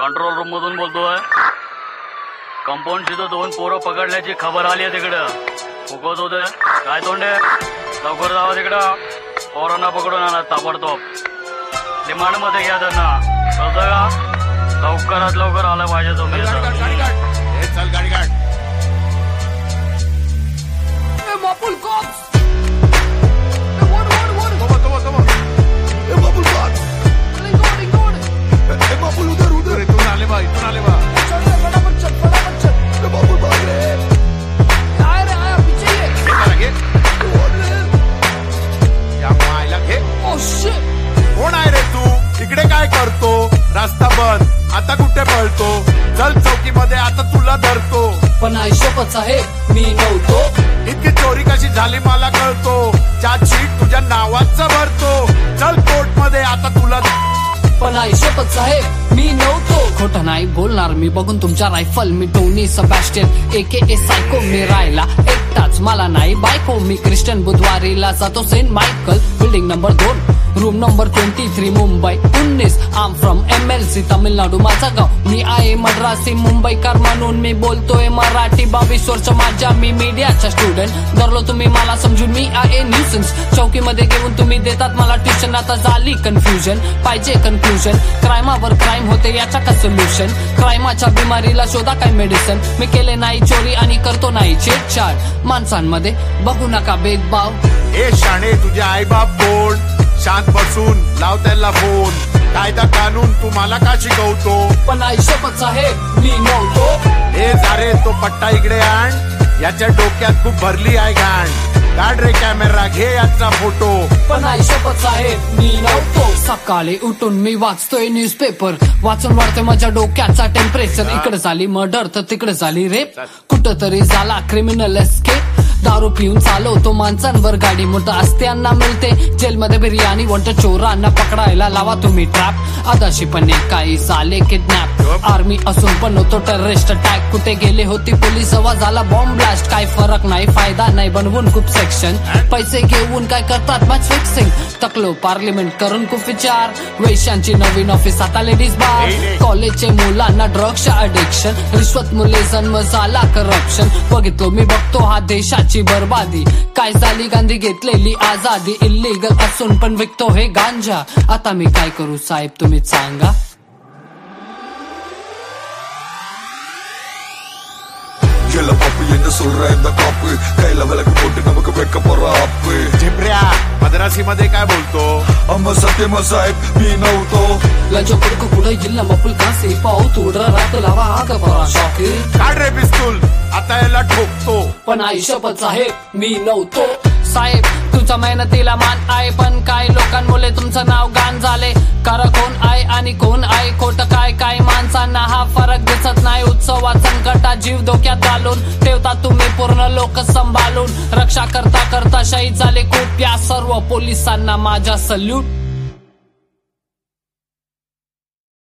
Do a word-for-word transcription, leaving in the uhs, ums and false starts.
Control room मधून बोलतोय. Compound तिथं दोन पोरं पकडल्याची खबर आली आहे तिकडं. फुकत होते काय तोंडे, लवकर जावा तिकडं. पोरांना पकडून आणा ताबडतोब. डिमांड मध्ये घ्या त्यांना, कळतं का? लवकरात लवकर आलं पाहिजे तुम्ही. चल गाडी काढ. बापुल कॉप्स. बापुल उधर उधर इथून आले बा, इथून आले बा. फटाफट चल, फटाफट चल. बापुल भाग रे. आया रे आया, पीछे ये. घे या मायला घे. Oh shit. कोण आहे रे तू? इकडे काय करतो? रस्ता बंद, आता कुठे पळतो? चल चौकी मध्ये, आता तुला धरतो. पण आयुष्यपच आहे मी नव्हतो. इतकी चोरी कशी झाली मला कळतो. चार्जशीट तुझ्या नावाचं भरतो. चल कोर्ट मध्ये, आता तुला. पण आयुष्यपच आहे मी नव्हतो. खोटं नाही बोलणार मी, बघून तुमच्या रायफल. मी Tony Sebastian A K A psycho. मी राहिला एकटाच, मला नाही बायको. मी ख्रिश्चन बुधवारीला जातो सेंट मायकल. बिल्डिंग नंबर दोन, room number twenty three, Mumbai उन्नीस. I'm from M L C, Tamil Nadu माझं गाव. मी आहे मद्रासी मुंबईकर म्हणून मी बोलतोय मराठी. बावीस वर्ष माझ्या मी मीडियाचा स्टुडंट. धरलो तुम्ही मला समजून मी आहे न्यूसन्स. चौकीमध्ये घेऊन तुम्ही देतात मला ट्युशन. आता झाली कन्फ्युजन, पाहिजे कन्क्लुजन. क्राईमावर क्राईम होते, याचा का सोल्युशन? क्राईमाच्या बिमारीला शोधा काय मेडिसिन. मी केले नाही चोरी आणि करतो नाही छेडछाड. माणसांमध्ये बघू नका भेदभाव. ए शाणे, तुझे आई बाप कोण? शांत बसून लाव त्याला फोन. कायदा कानून तुम्हाला का शिकवतो? पण आयुष्यपच आहे मी नव्हतो. हे सारे तो पट्टा इकडे आण. याच्या डोक्यात खूप भरली आहे घाण. काढ रे कॅमेरा, घे याचा फोटो. पण आयुष्यपच आहे मी नव्हतो. सकाळी उठून मी वाचतोय न्यूजपेपर. वाचून वाढतोय माझ्या डोक्याचा टेम्परेचर. इकडे झाली मर्डर तर तिकडे झाली रेप. कुठं तरी झाला क्रिमिनल एस्केप. दारू पिऊन चालवतो माणसांवर गाडी. मोठं असत्यांना मिळते जेलमध्ये बिर्याणी. वंट चोरांना पकडायला लावा तुम्ही ट्रॅप. आदाशीपणे काही झाले किडनॅप. आर्मी असून पण होतो टेररिस्ट अटॅक. कुठे गेले होती पोलीस, आवाज आला बॉम्ब ब्लास्ट. काय फरक नाही, फायदा नाही बनवून खूप सेक्शन. पैसे घेऊन काय करतात मॅच फिक्सिंग. तकलो पार्लिमेंट करून खूप विचार. वैश्यांची नवीन ऑफिस, आता लेडीज बार. कॉलेजचे मुलांना ड्रग्सच्या अडिक्शन. रिश्वत मुले जन्म झाला करप्शन. बघितलो मी बघतो हा देशाची बर्बादी. काय झाली गांधी घेतलेली आझादी. इल्लीगल असून पण विकतो हे गांजा. आता मी काय करू साहेब तुम्हीच सांगा. எல்லா பாப்பு என்ன சொல்ற இந்த காப்பு கையில விளக்கு போட்டு நமக்கு வைக்க போற ஆப்பு. झिपऱ्या, मद्रासी मध्ये काय बोलतो? अम्मा सत्यमा साहेब मी नव्हतो. लंच पडको पुढे जिल्हा मपुल कासे पावतो. रात लावा आग परा शॉकी. काढ रे पिस्तूल, आता याला ठोकतो. पण आयुष्यपच आहे मी नव्हतो. साहेब तुमच्या मेहनतीला मान आहे, पण काय लोकांमुळे तुमचं नाव गाण झाले. कार कोण आहे आणि कोण आहे खोटं काय? काय माणसांना हा फरक दिसत नाही. उत्सवात संकटात जीव धोक्यात घालून ठेवता तुम्ही पूर्ण लोक संभाळून. रक्षा करता करता शहीद झाले खूप. या सर्व पोलिसांना माझा सल्यूट.